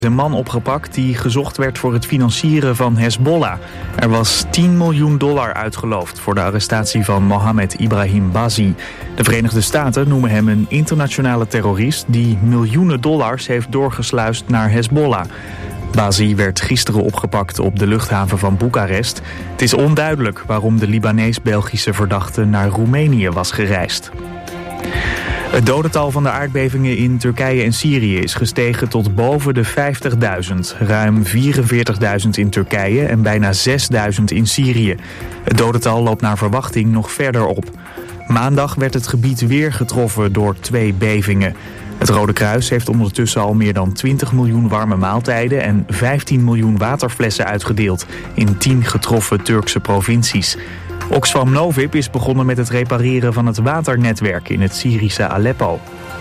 Een man opgepakt die gezocht werd voor het financieren van Hezbollah. Er was $10 miljoen uitgeloofd voor de arrestatie van Mohammed Ibrahim Bazi. De Verenigde Staten noemen hem een internationale terrorist die miljoenen dollars heeft doorgesluist naar Hezbollah. Bazi werd gisteren opgepakt op de luchthaven van Boekarest. Het is onduidelijk waarom de Libanees-Belgische verdachte naar Roemenië was gereisd. Het dodental van de aardbevingen in Turkije en Syrië is gestegen tot boven de 50.000. Ruim 44.000 in Turkije en bijna 6.000 in Syrië. Het dodental loopt naar verwachting nog verder op. Maandag werd het gebied weer getroffen door 2 bevingen. Het Rode Kruis heeft ondertussen al meer dan 20 miljoen warme maaltijden en 15 miljoen waterflessen uitgedeeld in 10 getroffen Turkse provincies. Oxfam Novib is begonnen met het repareren van het waternetwerk in het Syrische Aleppo.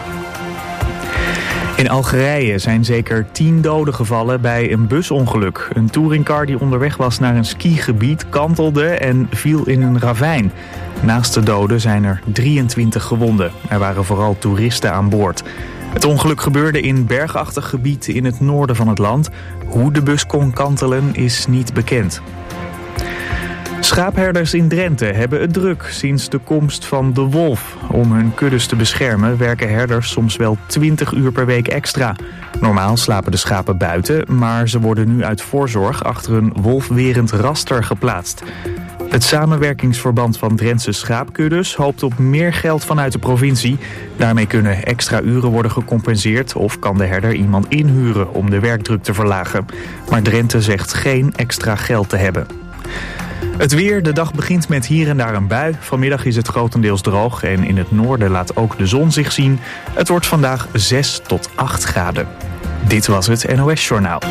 In Algerije zijn zeker 10 doden gevallen bij een busongeluk. Een touringcar die onderweg was naar een skigebied kantelde en viel in een ravijn. Naast de doden zijn er 23 gewonden. Er waren vooral toeristen aan boord. Het ongeluk gebeurde in bergachtig gebied in het noorden van het land. Hoe de bus kon kantelen is niet bekend. Schaapherders in Drenthe hebben het druk sinds de komst van de wolf. Om hun kuddes te beschermen werken herders soms wel 20 uur per week extra. Normaal slapen de schapen buiten, maar ze worden nu uit voorzorg achter een wolfwerend raster geplaatst. Het samenwerkingsverband van Drentse schaapkuddes hoopt op meer geld vanuit de provincie. Daarmee kunnen extra uren worden gecompenseerd of kan de herder iemand inhuren om de werkdruk te verlagen. Maar Drenthe zegt geen extra geld te hebben. Het weer, de dag begint met hier en daar een bui. Vanmiddag is het grotendeels droog en in het noorden laat ook de zon zich zien. Het wordt vandaag 6 tot 8 graden. Dit was het NOS Journaal.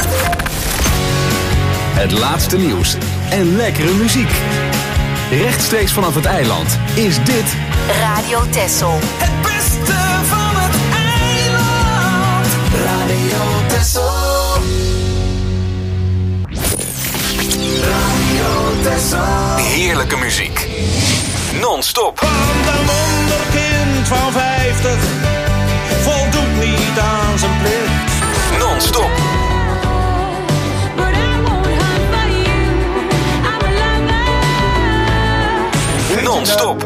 Het laatste nieuws en lekkere muziek. Rechtstreeks vanaf het eiland is dit Radio Texel. Het beste van het eiland. Radio Texel. heerlijke muziek. Non-stop. Want een wonderkind van 50 voldoet niet aan zijn plicht. Non-stop. Non-stop.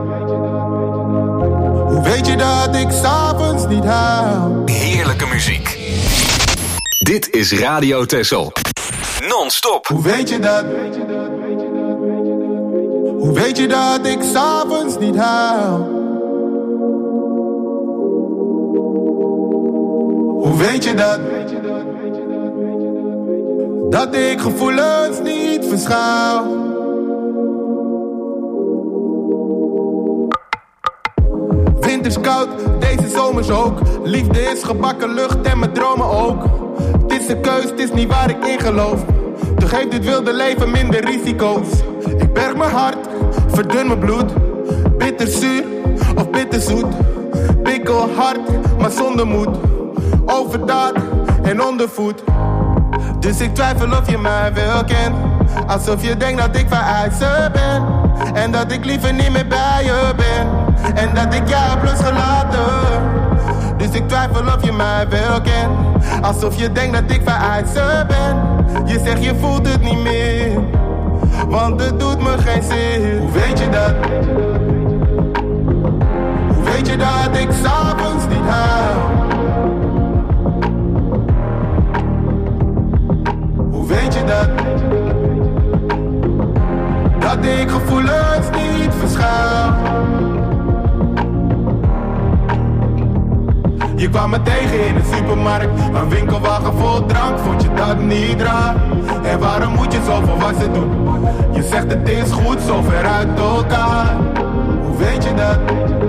Hoe weet je dat ik 's avonds niet huil? Heerlijke muziek. Dit is Radio Texel. Non-stop. Hoe weet je dat? Hoe weet je dat ik 's avonds niet huil? Hoe weet je dat? Dat ik gevoelens niet verschuil? Winters koud, deze zomers ook. Liefde is gebakken lucht en mijn dromen ook. Het is een keus, het is niet waar ik in geloof. Toch heeft dit wilde leven minder risico's. Ik berg mijn hart, verdun mijn bloed. Bitterzuur of bitterzoet. Bikkel hard, maar zonder moed. Overdaad en ondervoed. Dus ik twijfel of je mij wel kent. Alsof je denkt dat ik veruit ze ben. En dat ik liever niet meer bij je ben. En dat ik jou heb losgelaten. Dus ik twijfel of je mij wel kent. Alsof je denkt dat ik veruit ze ben. Je zegt je voelt het niet meer. Want het doet me geen zin. Hoe weet je dat? Hoe weet je dat ik 's avonds niet huil? Hoe weet je dat? Dat ik gevoelens niet verschuil. Je kwam me tegen in de supermarkt. Een winkelwagen vol drank, vond je dat niet raar? En waarom moet je zoveel wassen doen? Je zegt het is goed, zo ver uit elkaar. Hoe weet je dat?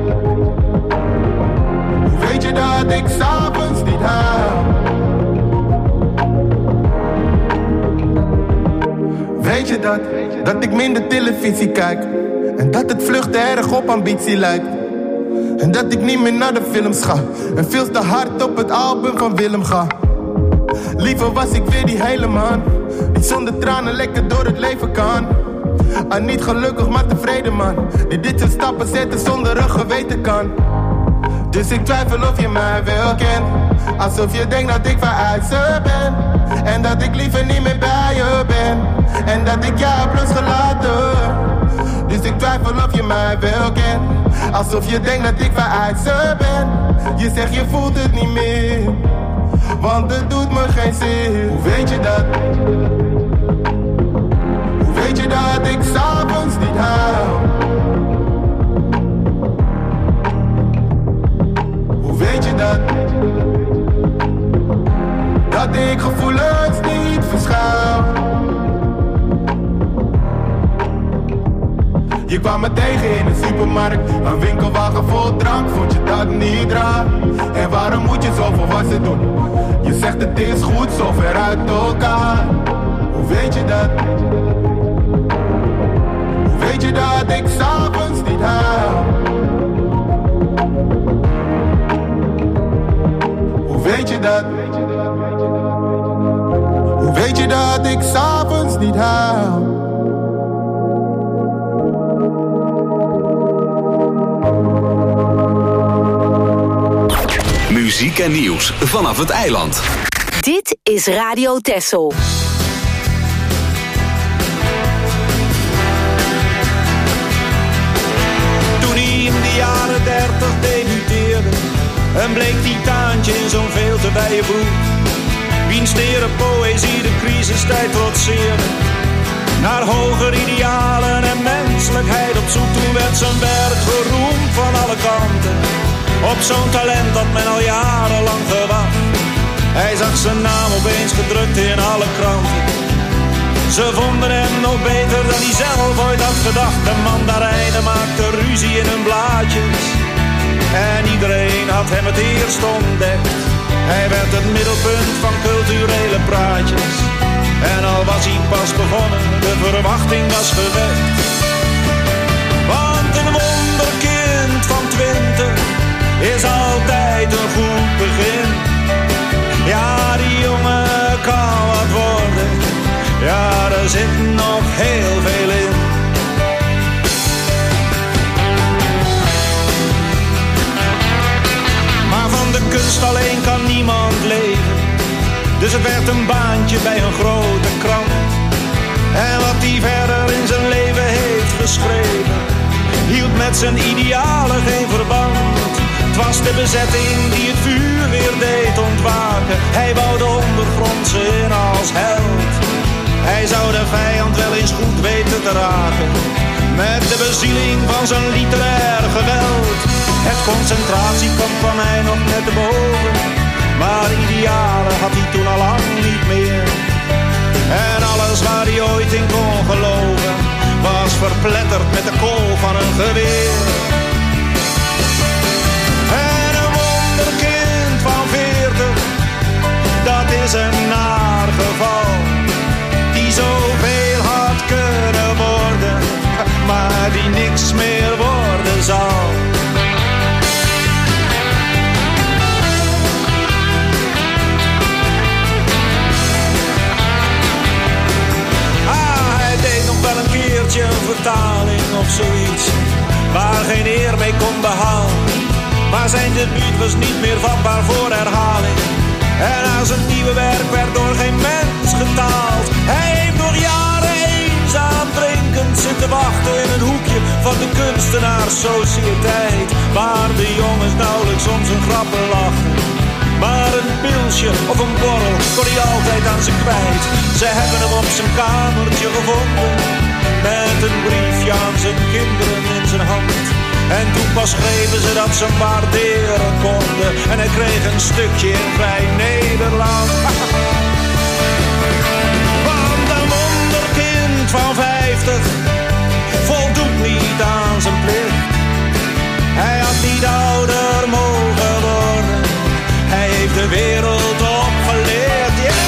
Hoe weet je dat ik 's avonds niet huil? Weet je dat? Dat ik minder televisie kijk. En dat het vluchten erg op ambitie lijkt. En dat ik niet meer naar de films ga. En veel te hard op het album van Willem ga. Liever was ik weer die hele man. Die zonder tranen lekker door het leven kan. Niet gelukkig maar tevreden man. Die dit soort stappen zetten zonder een geweten kan. Dus ik twijfel of je mij wel kent. Alsof je denkt dat ik vanuit ze ben. En dat ik liever niet meer bij je ben. En dat ik jou heb losgelaten. Dus ik twijfel of je mij wel kent. Alsof je denkt dat ik vanuit ze ben. Je zegt je voelt het niet meer. Want het doet me geen zin. Hoe weet je dat? Hoe weet je dat ik 's avonds niet huil? Hoe weet je dat? Dat ik gevoelens niet verschuil. Je kwam me tegen in de supermarkt. Een winkelwagen vol drank, vond je dat niet raar? En waarom moet je zo volwassen doen? Je zegt het is goed, zo ver uit elkaar. Hoe weet je dat? Hoe weet je dat ik 's avonds niet huil? Hoe weet je dat? Hoe weet je dat ik 's avonds niet huil? Muziek en nieuws vanaf het eiland. Dit is Radio Texel. Toen hij in de jaren 30 debuteerde, een bleek titaantje in zo'n veel te wijde broek. Wiens tere poëzie de crisistijd trotseerde. Naar hoger idealen en menselijkheid op zoek. Toen werd zijn werk geroemd van alle kanten. Op zo'n talent dat men al jarenlang gewacht. Hij zag zijn naam opeens gedrukt in alle kranten. Ze vonden hem nog beter dan hij zelf ooit had gedacht. De mandarijnen maakten ruzie in hun blaadjes. En iedereen had hem het eerst ontdekt. Hij werd het middelpunt van culturele praatjes. En al was hij pas begonnen, de verwachting was gewekt. Want een wonderkind van 20 is altijd een goed begin. Ja, die jongen kan wat worden. Ja, er zit nog heel veel in. Maar van de kunst alleen kan niemand leven. Dus het werd een baantje bij een grote krant. En wat hij verder in zijn leven heeft geschreven, hield met zijn idealen geen verband. Het was de bezetting die het vuur weer deed ontwaken. Hij wou de ondergrondse in als held. Hij zou de vijand wel eens goed weten te raken. Met de bezieling van zijn literair geweld. Het concentratiekamp kwam hij nog net te boven. Maar idealen had hij toen al lang niet meer. En alles waar hij ooit in kon geloven, was verpletterd met de kool van een geweer. En een wonderkind van 40, dat is een naar geval. Die zoveel had kunnen worden, maar die niks meer worden zal. Wel een keertje een vertaling of zoiets, waar geen eer mee kon behalen. Maar zijn debuut was niet meer vatbaar voor herhaling. En aan zijn nieuwe werk werd door geen mens getaald. Hij heeft nog jaren eenzaam drinkend zitten wachten in een hoekje van de kunstenaarssociëteit, waar de jongens nauwelijks om zijn grappen lachten. Maar een pilsje of een borrel kon hij altijd aan ze kwijt. Ze hebben hem op zijn kamertje gevonden, met een briefje aan zijn kinderen in zijn hand. En toen pas schreven ze dat ze hem waarderen konden. En hij kreeg een stukje in Vrij Nederland. Want een wonderkind van 50 voldoet niet aan zijn plicht. Hij had niet ouder mogen worden. Hij heeft de wereld opgeleerd, yeah.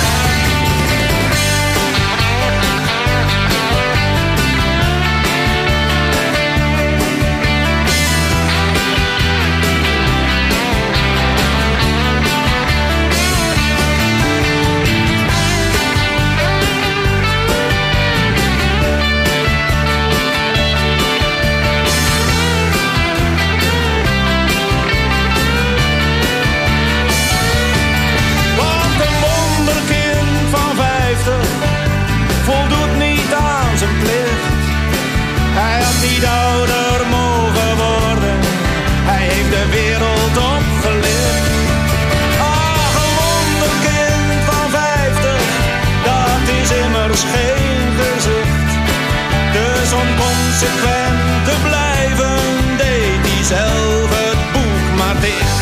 is geen gezicht. Dus om consequent te blijven deed hij zelf het boek maar dicht.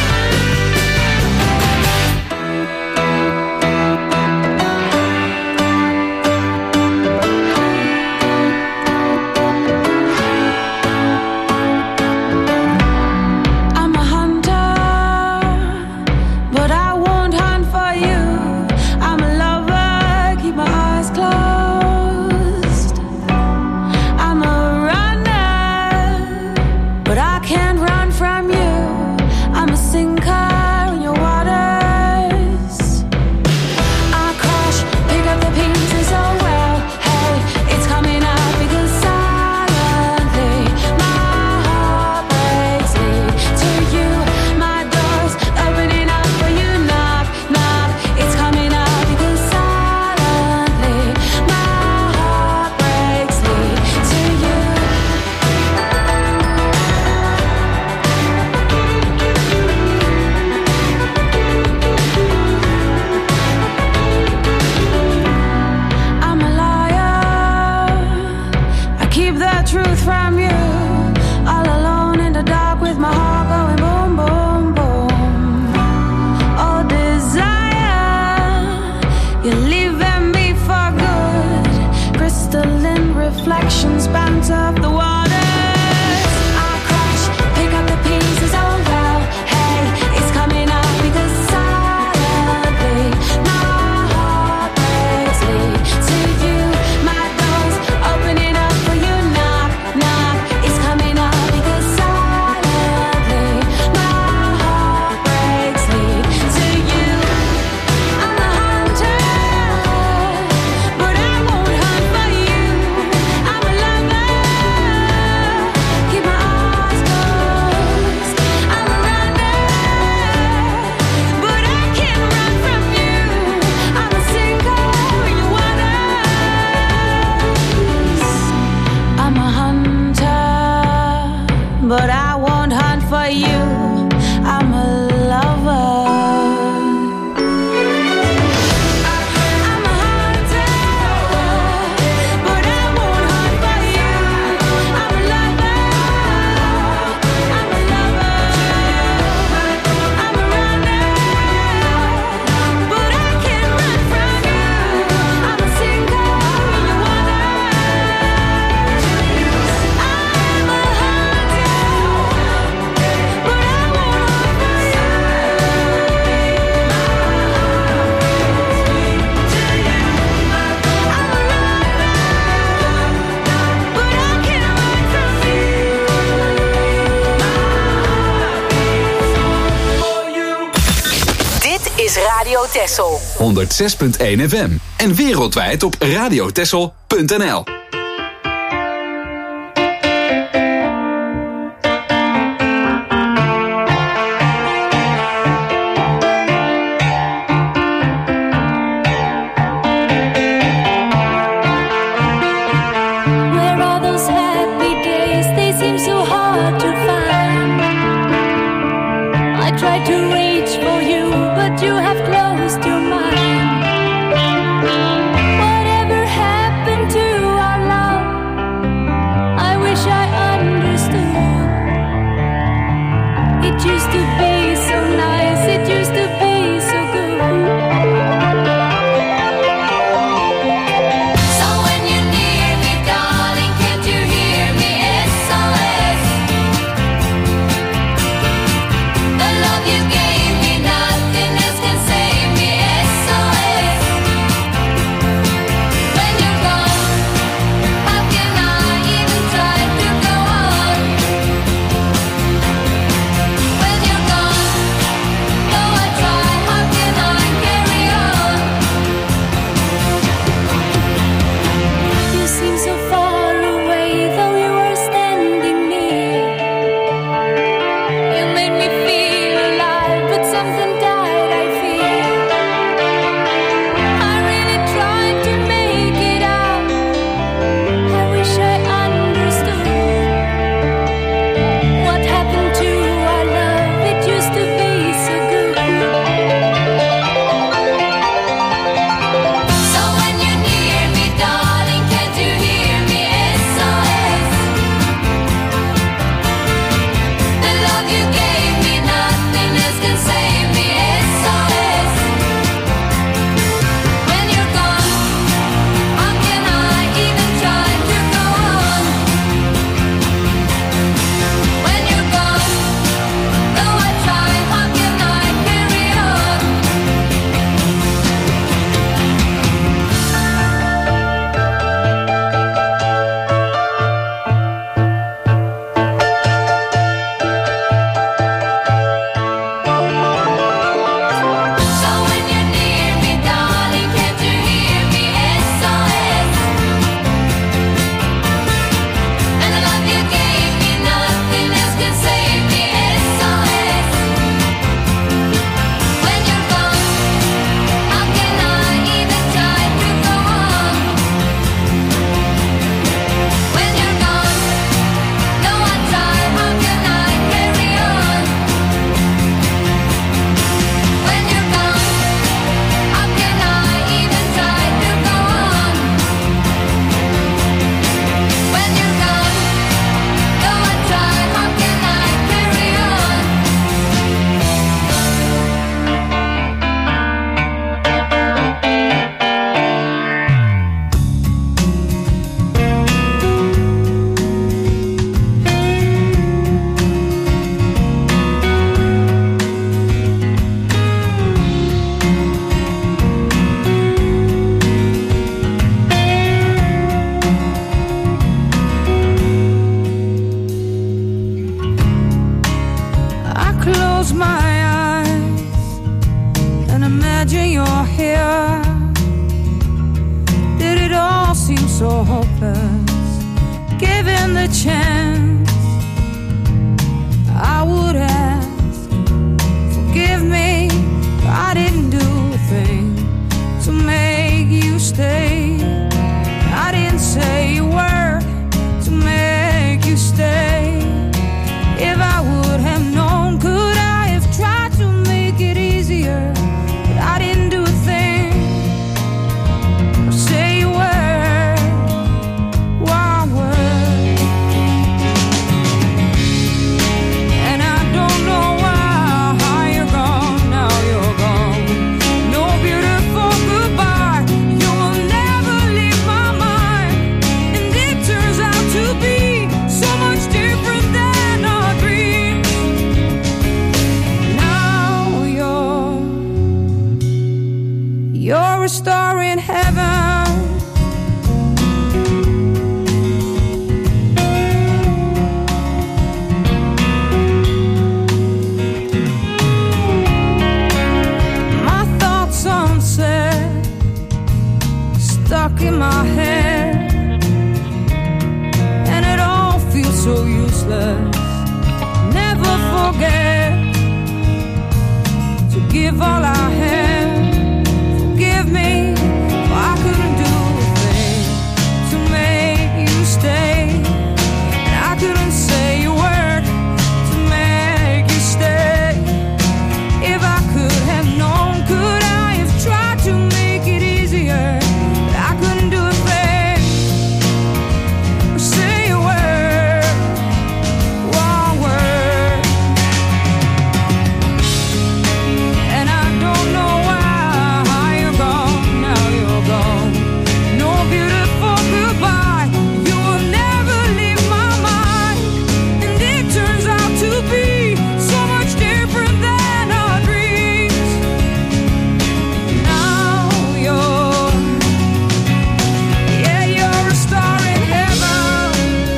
Texel 106.1 FM en wereldwijd op radiotexel.nl. Whatever happened to our chance, I would ask, forgive me, I didn't do a thing to make you stay. I didn't say a word to make you stay. If I would have known, could I have tried to make it easier? But I didn't do a thing or say a word, one word. And I don't know why you're gone, now you're gone. No beautiful goodbye, you will never leave my mind. And it turns out to be so much different than our dreams. Now you're a star in heaven. My thoughts unsaid, stuck in my head, and it all feels so useless. Never forget to give all I had. Forgive me, for I couldn't do a thing to make you stay. And I couldn't say a word to make you stay. If I could have known, could I have tried to make it easier? But I couldn't do a thing or say a word, one word. And I don't know why you're gone, now you're gone. No beautiful goodbye, you will never leave my mind. And it turns out to be so much different than our dreams. Now you're a star in heaven.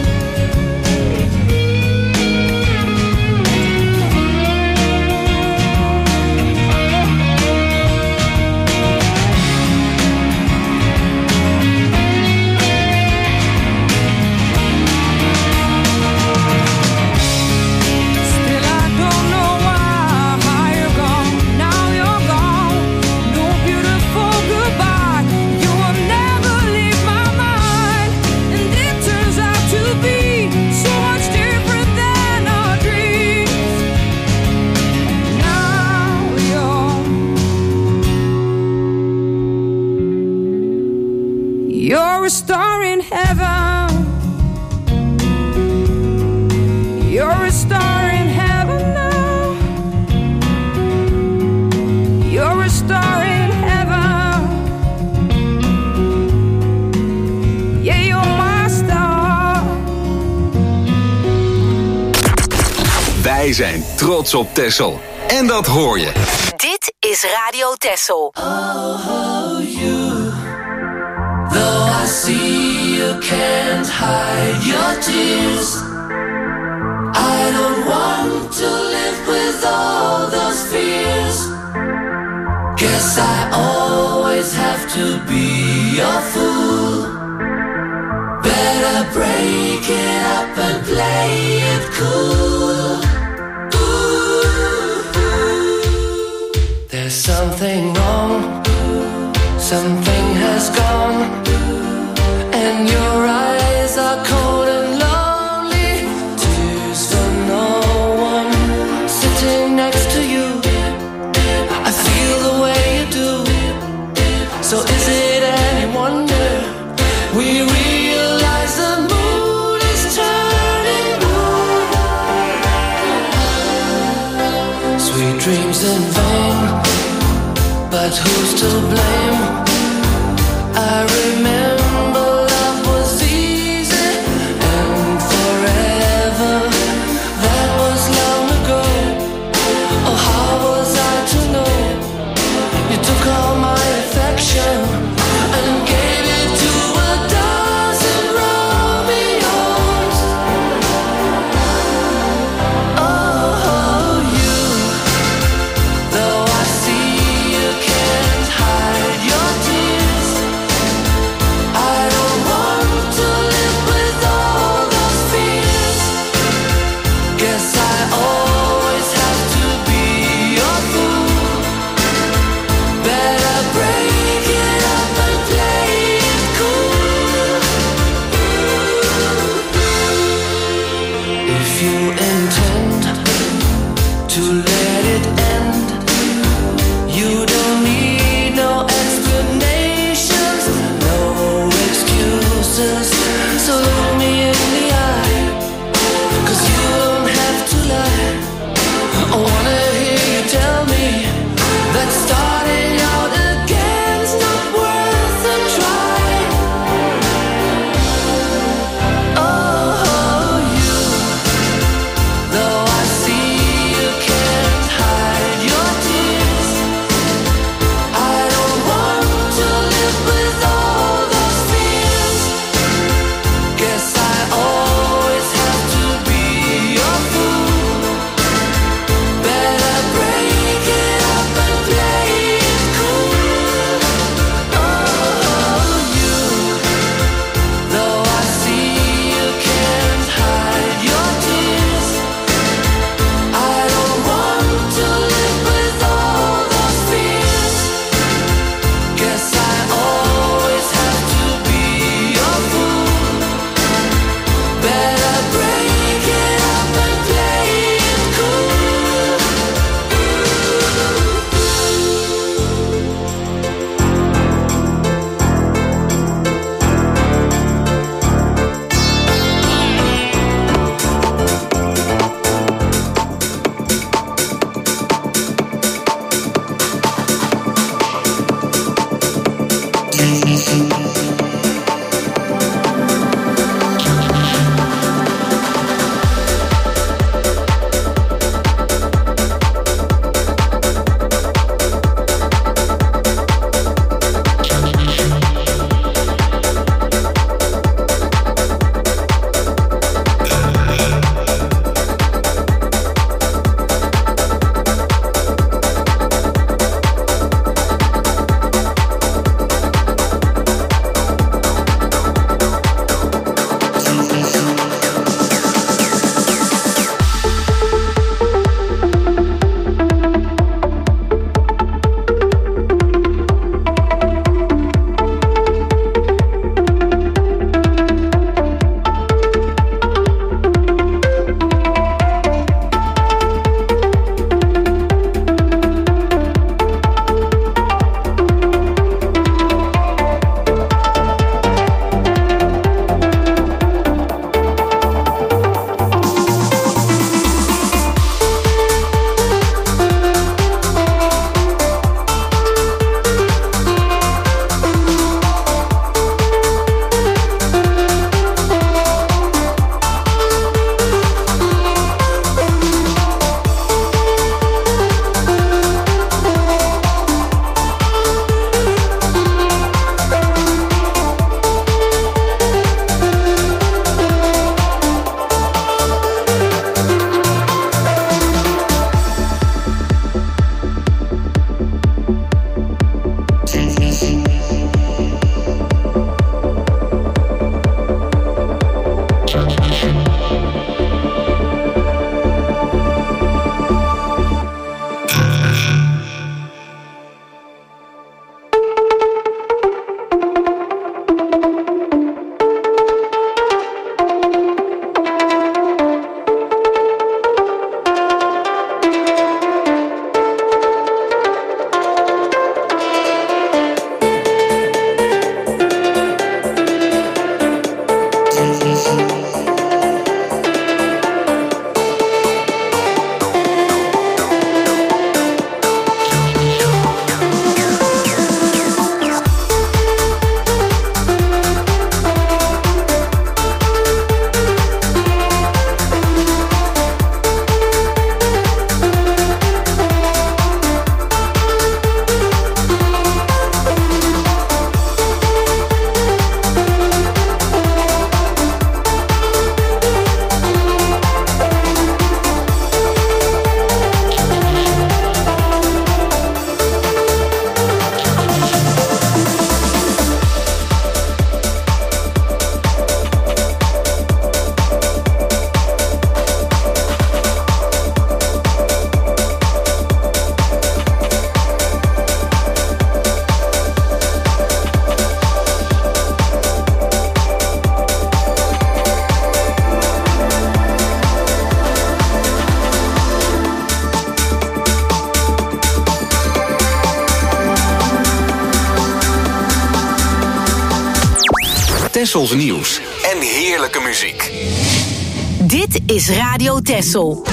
Still I don't know why you're gone, now you're gone. No beautiful goodbye, you will never leave my mind. And it turns out to be so much different than our dreams. Now you're a star in heaven. You're a star in heaven now. You're a star in heaven. Yeah, you're my star. Wij zijn trots op Texel. En dat hoor je. Dit is Radio Texel. Though I see you can't hide your tears, I don't want to live with all those fears. Guess I always have to be your fool. Better break it up and play it cool. There's something wrong, something has gone, and your eyes are cold and lonely. Tears for no one sitting next to you. I feel the way you do. So is it any wonder we realize the mood is turning blue? Sweet dreams in vain, but who's to blame? I remember love was easy and forever. That was long ago. Oh, how was I to know? You took all my affection and gave it to a dozen Romeos. Oh, you, though I see you can't hide your tears, Tessels nieuws en heerlijke muziek. Dit is Radio Tessel.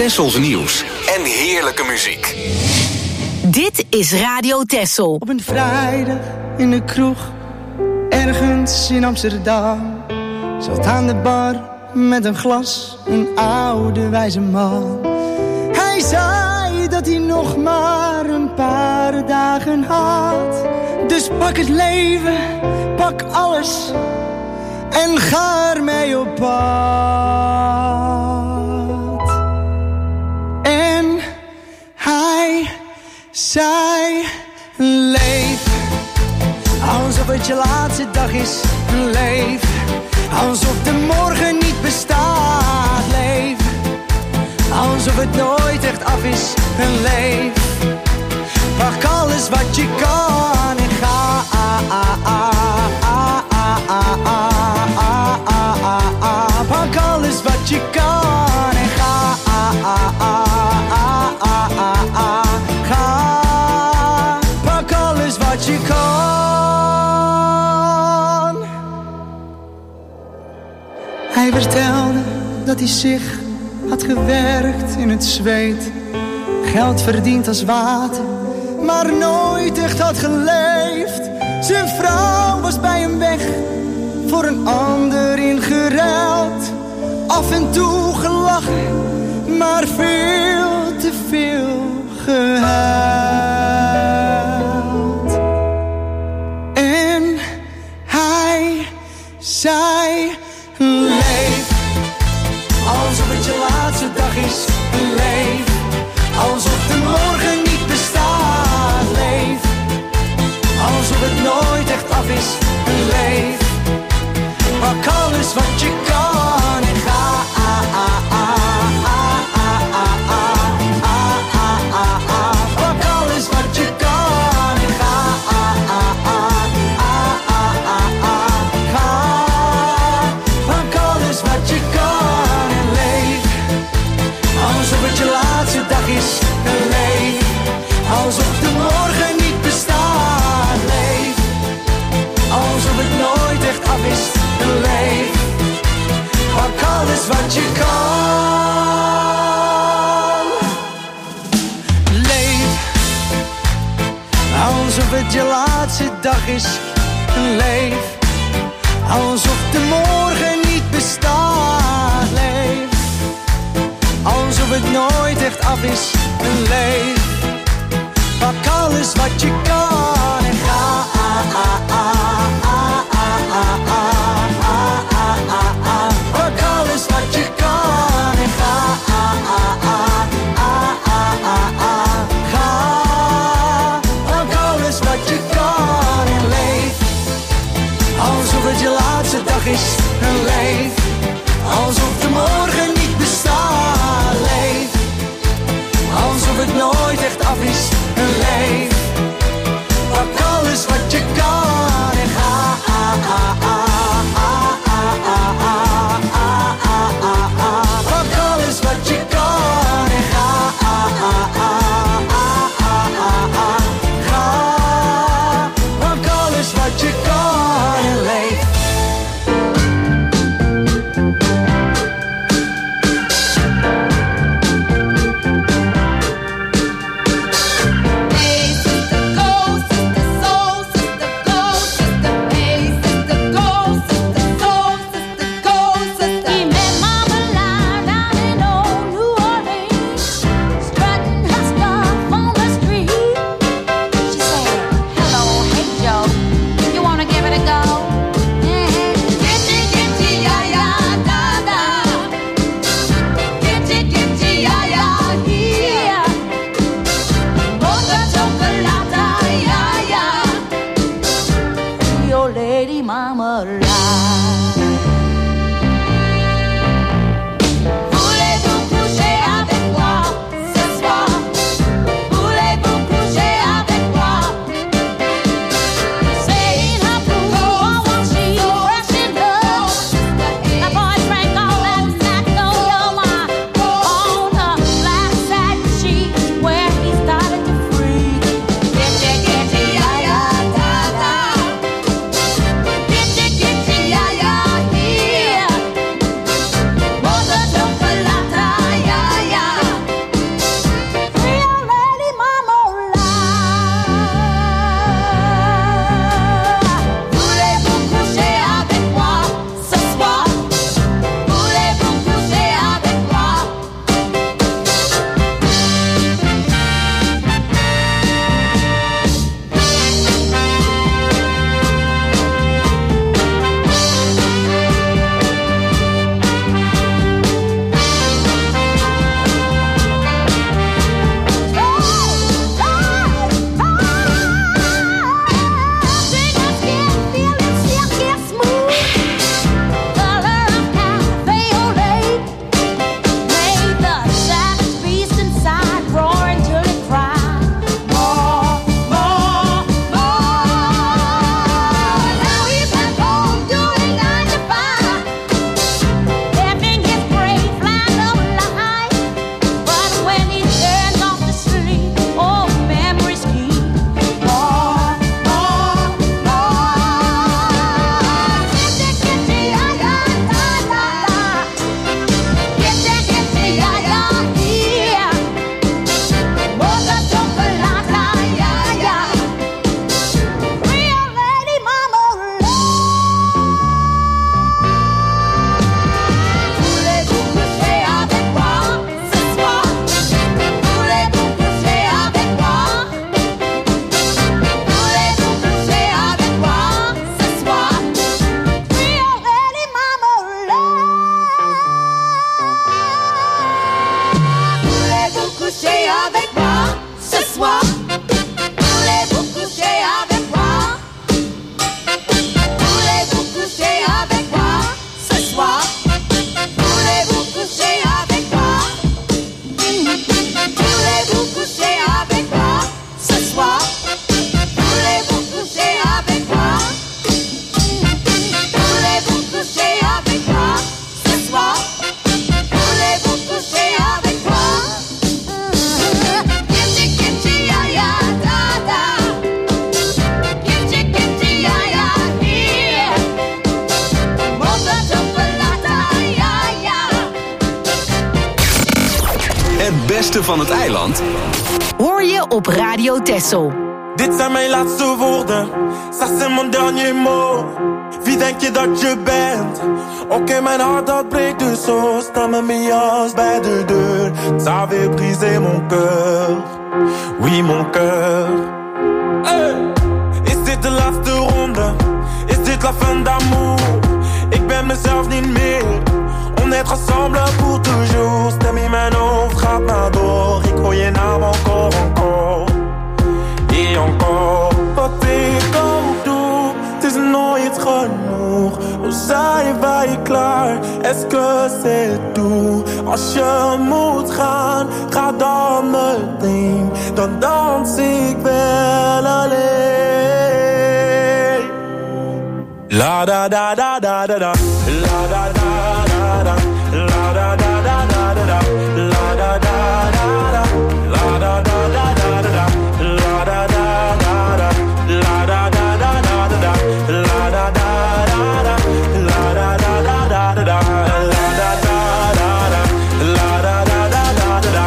Tessels nieuws en heerlijke muziek. Dit is Radio Tessel. Op een vrijdag in de kroeg, ergens in Amsterdam, zat aan de bar met een glas een oude wijze man. Hij zei dat hij nog maar een paar dagen had. Dus pak het leven, pak alles en ga ermee op pad. En hij zei: leef alsof het je laatste dag is. Leef alsof de morgen niet bestaat. Leef alsof het nooit echt af is. Leef, pak alles wat je kan en ga. Pak alles wat je kan en ga. Ga, pak alles wat je kan. Hij vertelde dat hij zich had gewerkt in het zweet, geld verdiend als water, maar nooit echt had geleefd. Zijn vrouw was bij hem weg, voor een ander ingeruild. Af en toe gelachen, maar veel te veel gehuild. En hij zei: leef alsof het je laatste dag is. Leef alsof de morgen niet bestaat. Leef alsof het nooit echt af is. Leef, pak alles wat je kan en ga. Pak alles wat je kan en ga. Ga, pak alles wat je kan en leef alsof het je laatste dag is. Leef alsof de morgen niet bestaat. Leef alsof het nooit echt af is. Leef, pak alles wat je kan. Leef alsof het je laatste dag is. Leef alsof de morgen niet bestaat. Leef alsof het nooit echt af is. Leef, pak alles wat je kan en ga. Pak alles wat je kan en ga. Ga, pak alles wat je kan en leef alsof het je laatste dag is. Leef alsof de morgen niet bestaat. Leef alsof het nooit echt af is. Leef, beste van het eiland hoor je op Radio Texel. Dit zijn mijn laatste woorden, ça c'est mon dernier mot. Wie denk je dat je bent? Oké, mijn hart dat breekt dus zo. Sta met mijn jas bij de deur. Ça avait brisé mon cœur. Oui, mon cœur. Hey! Is dit de laatste ronde? Is dit la fin d'amour? Ik ben mezelf niet meer. On est ensemble pour toujours. Stem in mijn hoofd gaat maar door. Ik hoor je naam encore, encore. Et encore. Wat ik ook doe, het is nooit genoeg. Hoe zijn wij klaar? Est-ce que c'est tout? Als je moet gaan, ga dan meteen. Dan dans ik wel alleen. La da da da da da da. La da da da da. La da da da da da. La da da da da. La da da da da da. La da da da da. La da da da da da. La da da da da. La da da da da da. La da da da da. La da da da da da.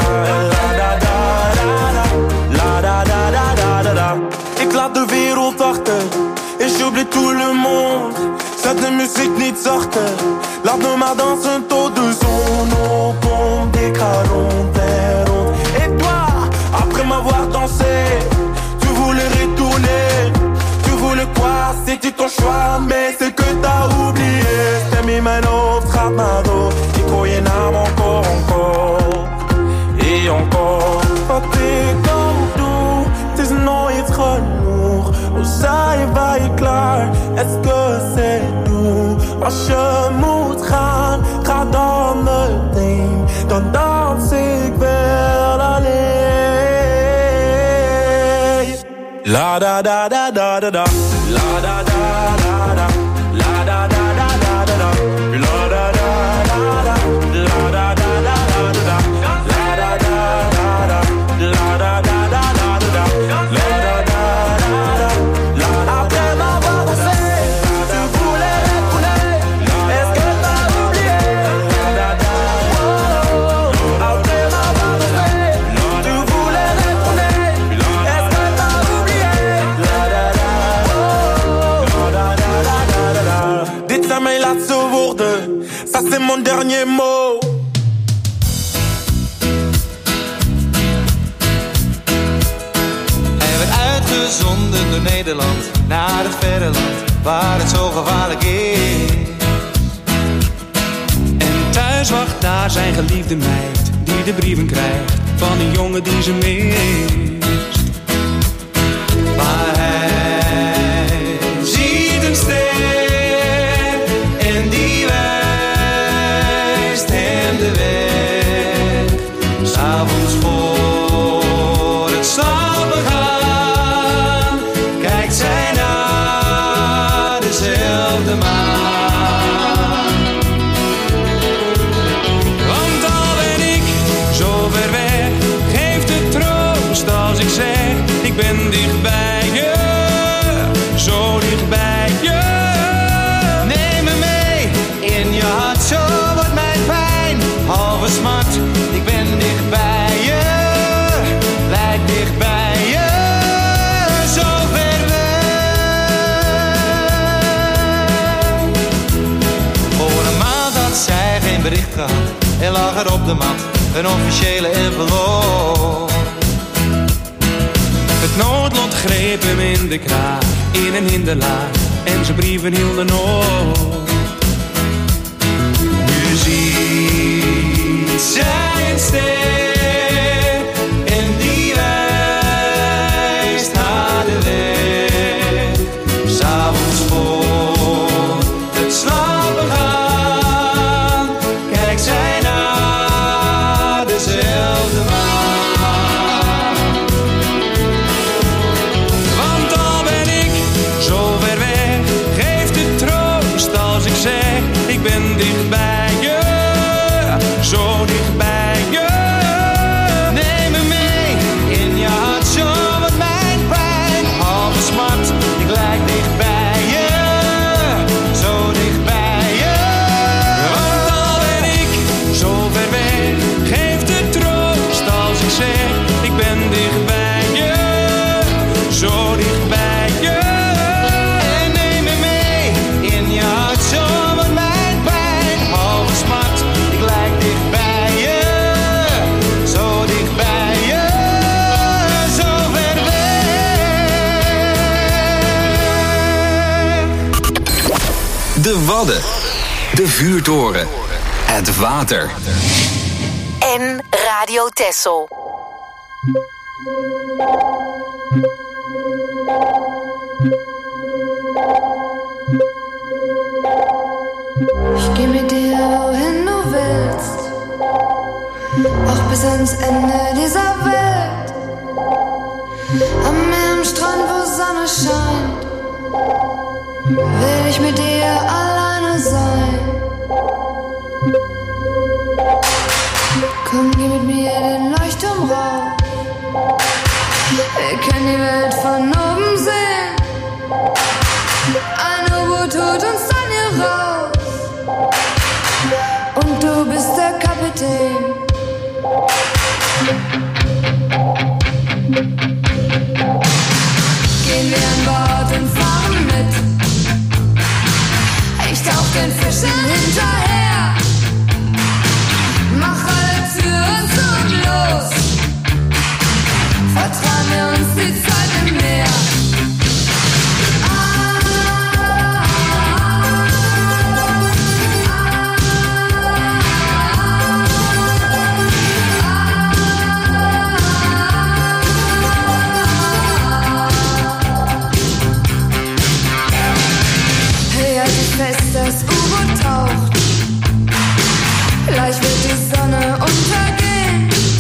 La da da da da. Ik laat de wereld achter. Et j'oublie tout le monde. Zet de muziek niet zachter. Laat me maar dansen tot de zon opkomt. Ik ga rond en rond. Et toi, après m'avoir dansé, tu voulais retourner. Tu voulais quoi? C'était ton choix, mais c'est que t'as oublié. Stem in mijn hoofd gaat maar door. Ik hoor je naam encore, encore. Et encore. Wat ik ook doe, het is nooit genoeg. Hoe zijn wij klaar? Est-ce que c'est tout? Als je moet gaan, ga dan meteen. Dan dans ik wel alleen. La da da da da da da. La da da da da. La da da da da da. La da da da da. La da da da da da. La da da da da. La da da da da da. La da da da da. Après m'avoir dansé, tu voulais retourner. Est-ce que t'as oublié? Après m'avoir dansé, tu voulais retourner. Est-ce que t'as oublié? Dit zijn mijn laatste woorden, ça c'est mon dernier mot. Uitgezonden door Nederland naar het verre land waar het zo gevaarlijk is. En thuis wacht daar zijn geliefde meid die de brieven krijgt van een jongen die ze mist. Maar hij ziet een ster en die wijst hem de weg. 'S avonds voor het slapen gaan kijkt zij naar dezelfde maan. Want al ben ik zo ver weg, geeft het troost als ik zeg: ik ben dicht bij je, zo dicht bij je. Neem me mee in je hart, zo wordt mijn pijn halve smart. Ik ben dicht bij je, blijf dicht bij je, zo ver weg. Voor een maand had zij geen bericht gehad en lag er op de mat een officiële envelop. Het noodlot greep hem in de kraag, in een hinderlaag, en zijn brieven hielden op. Nu ziet zij een ster en die wijst haar de weg. 'S avonds voor het slapen gaan kijkt zij naar dezelfde maan. Want al ben ik zo ver weg, geeft het troost als ik zeg: ik ben dicht bij je, zo dicht bij je. De Wadden. De Vuurtoren. Het water. En Radio Texel. Ich geh mit dir, wohin du willst, auch bis ans Ende dieser Welt. Am Meer, am Strand, wo Sonne scheint, will ich mit dir alleine sein. Komm, geh mit mir den Leuchtturm rauf, wir können die Welt von oben sehen. Ein U-Boot holt uns dann hier raus und du bist der Kapitän. Gehen wir an Bord und fahren mit, ich tauch den Fischen hinterher. Mach alle Türen zu und los, vertrauen wir uns die Zeit im Meer. Fest, das U-Boot taucht, gleich wird die Sonne untergehen.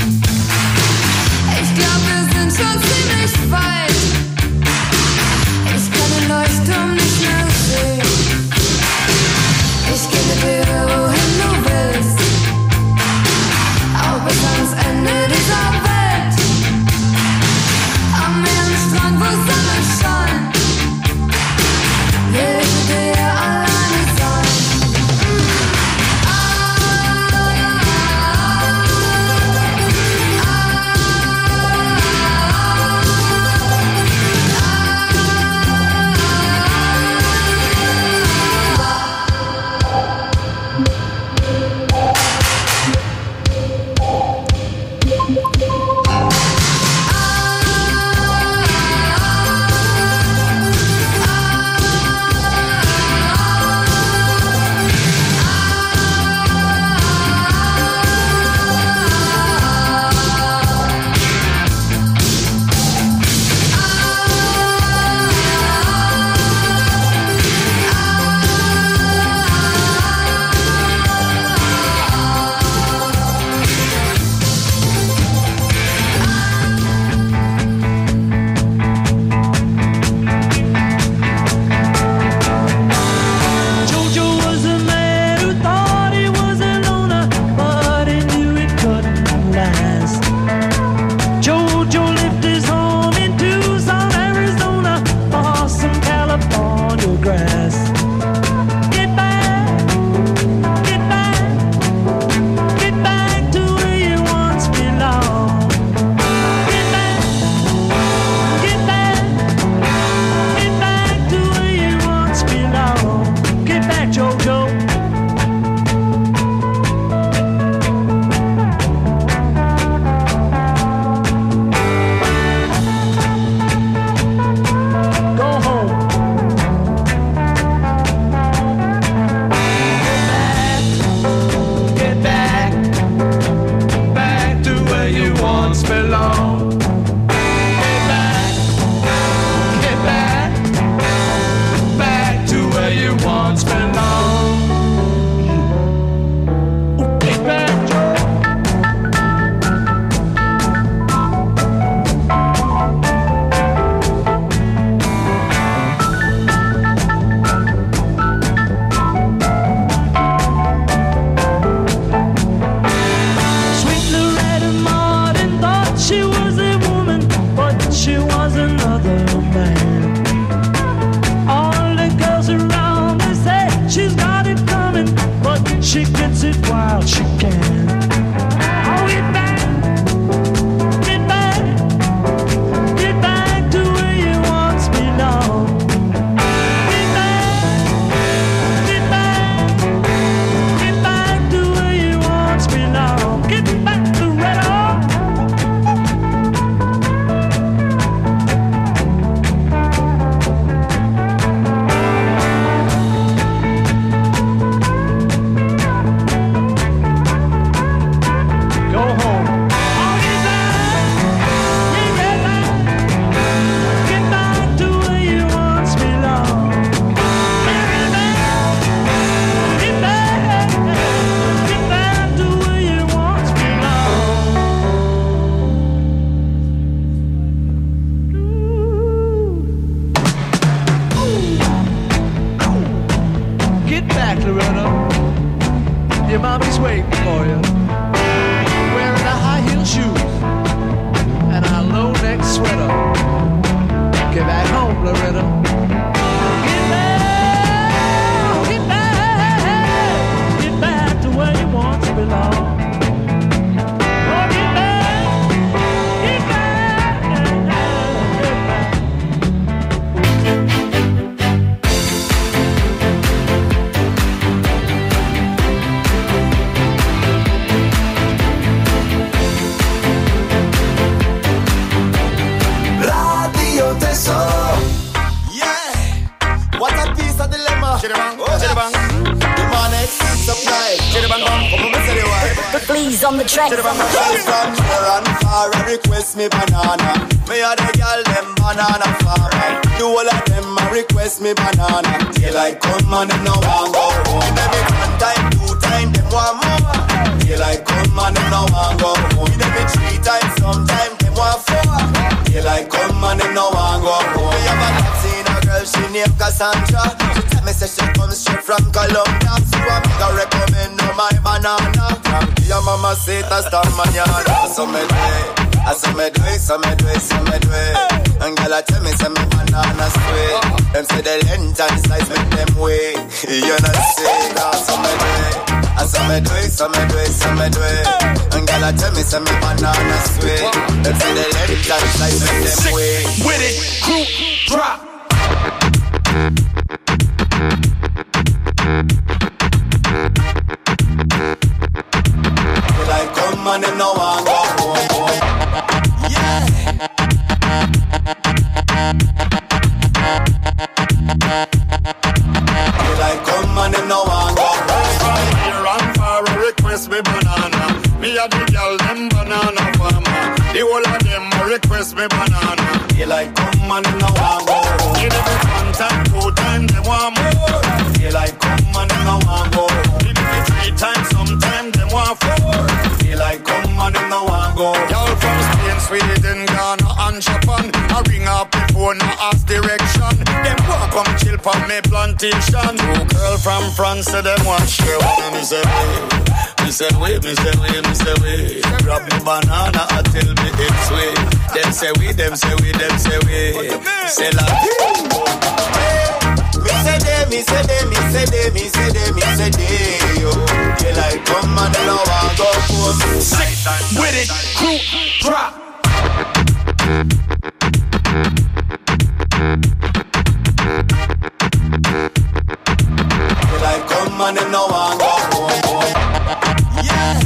Ich glaub, wir sind schon ziemlich weit, ich kann den Leuchtturm nicht mehr sehen. Ich geh mit dir, wohin du willst, auch bis ans Ende dieser Welt. Am Meer, am Strand, wo Sonne scheint, will ich mit dir alleine sein. please on the track. From near and far, request me banana. Me a the girl them banana farmer. The whole of them a request me banana. Daylight come and them no want go home. Them it one time, 2 times, them want more. Daylight come and them no want go home. Them it 3 times, sometime them want 4. Daylight come and them no want go home. Me have a Latina girl, she named Cassandra. She tell me say she comes straight from Colombia. So I make her recommend no my banana. From your mama say ta star mañana. So me do it. I saw me do it, so me do it, so me do it. And girl, I tell me, say me banana sweet. Them say the length and size make them way. You know say that, so me do it. I saw me do it, so me do it, so me do it. And girl, I tell me, say me banana sweet. Them say the length and size make them way. With it, group drop. Like come on and no one go home. Yeah. Like come on and no one go home. From here and far, request me banana. Me a the girl them banana farmer. The whole of them request me banana. Like come on and no one go home. Give them 1 time, 2 times, they want more. Like come on and no one go home. Give them 3 times, sometimes they want 4. Like come on and no one go. Y'all from Spain, Sweden, Ghana and Japan. I ring up before no ask direction. Them walk come chill for me plantation. 2 girl from France, so them want share with me. Say we, me say we, me say we, me say we. Grab me banana and tell me it's we. Them say we, them say we, them say we. Say la me say they, me say they, me say they, me say they, me say they, yo. They like come and they don't want go home. Sick with it, group drop. They like come and they don't want go home. Yeah.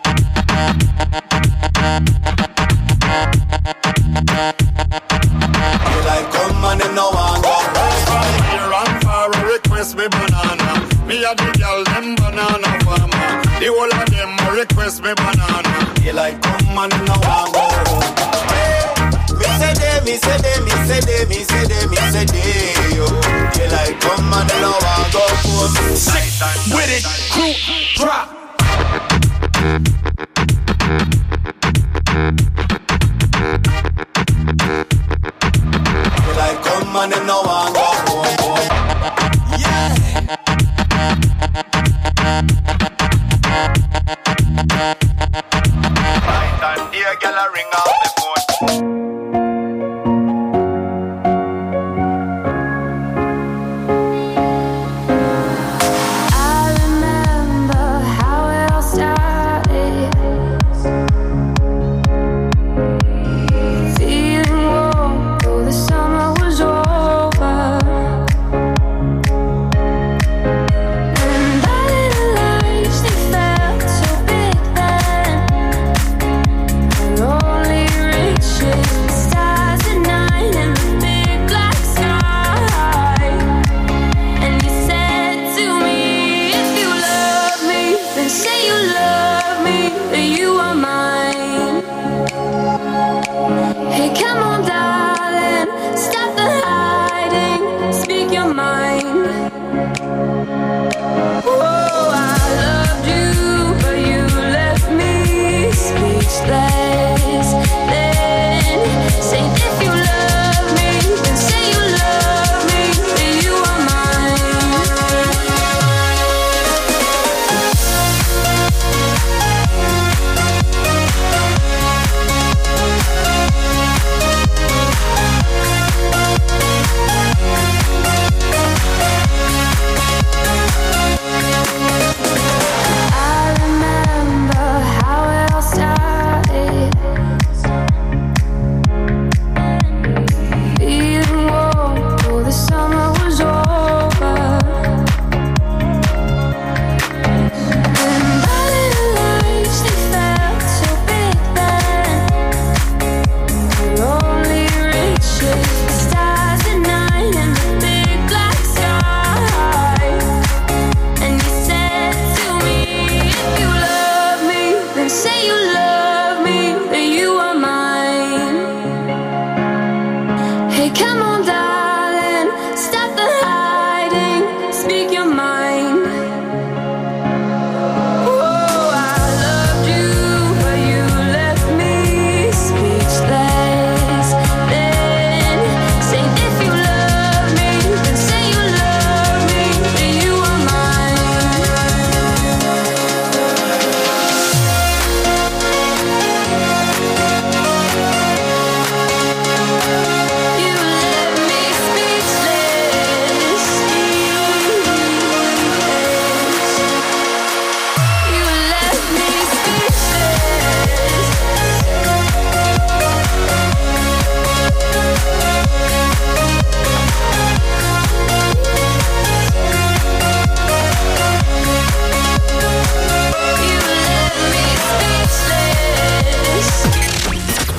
They like come and they don't want go home. Request me banana. Me a the girl them banana farmer. The whole of them request me banana. They like come and no one go home. Me say they, me say they, me say they, me say they, me say they, yo. They like come and no one go home. Sick with it, group drop. They like come and no one go home. Yeah. Right and dear girl, I ring out the phone. I remember how it all started. Feeling warm, though the summer was over.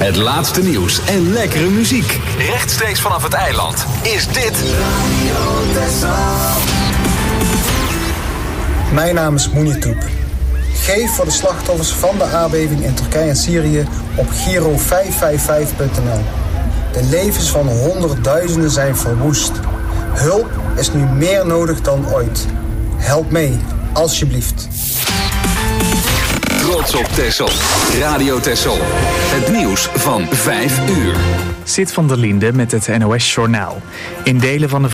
Het laatste nieuws en lekkere muziek. Rechtstreeks vanaf het eiland is dit Radio Texel. Mijn naam is Mounir. Geef voor de slachtoffers van de aardbeving in Turkije en Syrië op Giro555.nl. De levens van honderdduizenden zijn verwoest. Hulp is nu meer nodig dan ooit. Help mee, alsjeblieft. Trots op Texel. Radio Texel. Het nieuws van 5 uur. Sid van der Linde met het NOS Journaal. In delen van de